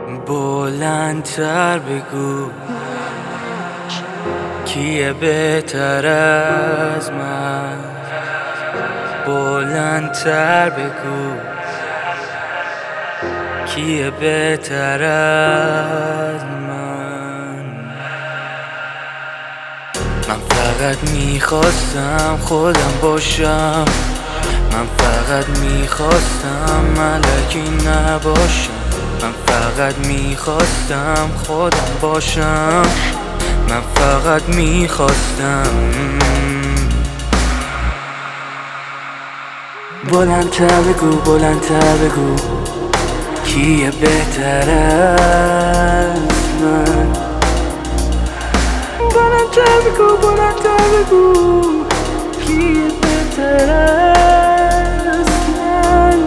بلندتر بگو کیه بهتر از من. بلندتر بگو کیه بهتر از من. من فقط میخواستم خودم باشم، من فقط میخواستم ملکی نباشم، من فقط میخواستم خودم باشم، من فقط میخواستم. بلندتر بگو، بلندتر بگو کیه بهتر از من. بلندتر بگو، بلندتر بگو کیه بهتر از من.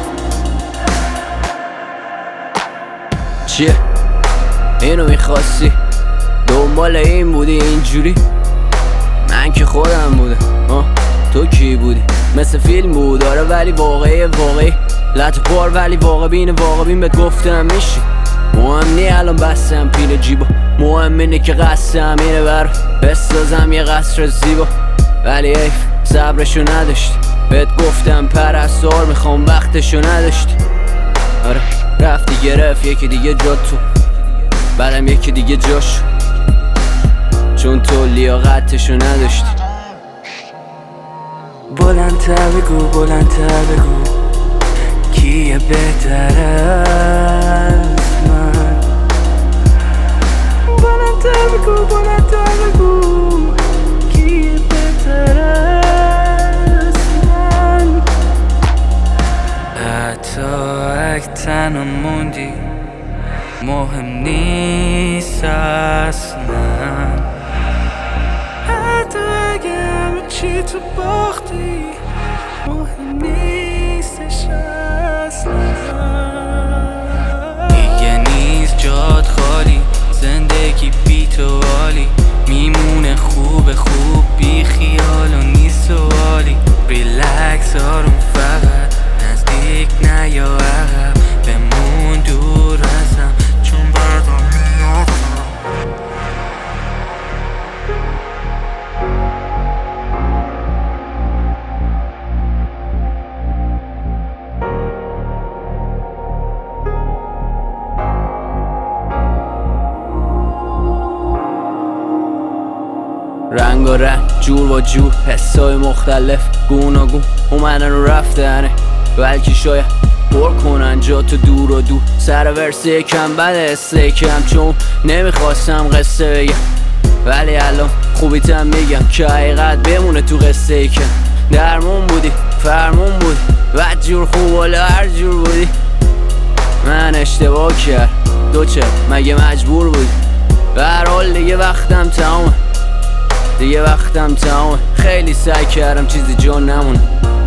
چیه؟ اینو میخواستی؟ دنبال این بودی اینجوری؟ من که خودم بودم. تو کی بودی؟ مثل فیلم بود داره ولی واقعی لط پار ولی واقع بین بهت گفتم میشی. مهم نی الان بستم پیل جیبا، مهم اینه که قصدم اینه برا بسازم یه قصر زیبا. ولی ایف صبرشو نداشتی، بهت گفتم پرستار میخوام وقتشو نداشتی. آره رفتی گرفت یکی دیگه جا تو، بعدم یکی دیگه جاشو، چون تو لیاقتشو نداشتی. بلندتر بگو، بلندتر بگو کیه بهتر از من. بلندتر بگو، بلندتر بگو کیه بهتر از من. حتی اگه تنها موندی مهم نیست اصلا، حتی اگه همه چی تو باختی مهم نیستش اصلا. دیگه نیست جات خالی، زندگی بی تو عالی، میمونه خوب بی خیال و نیست سوالی. ریلکس آروم فقط نزدیک نیا عقب، بمون دور ازم چون بعدم میادم. رنگ و رنگ جور و جور حسای مختلف گوناگون اومدن و رفتنه، بلکه شاید پر کنن جا تو دور و دور. سر ورس یکم بد استیکم چون نمیخواستم قصه بگم، ولی الان خوبیتم میگم که حقیقت بمونه تو قصه یکم. درمون بودی فرمون بودی بد جور خوب والا هر جور بودی. من اشتباه کرد دوچه مگه مجبور بودی؟ به هر حال دیگه وقتم تمامه، دیگه وقتم تمامه. خیلی سعی کردم چیزی جا نمونه،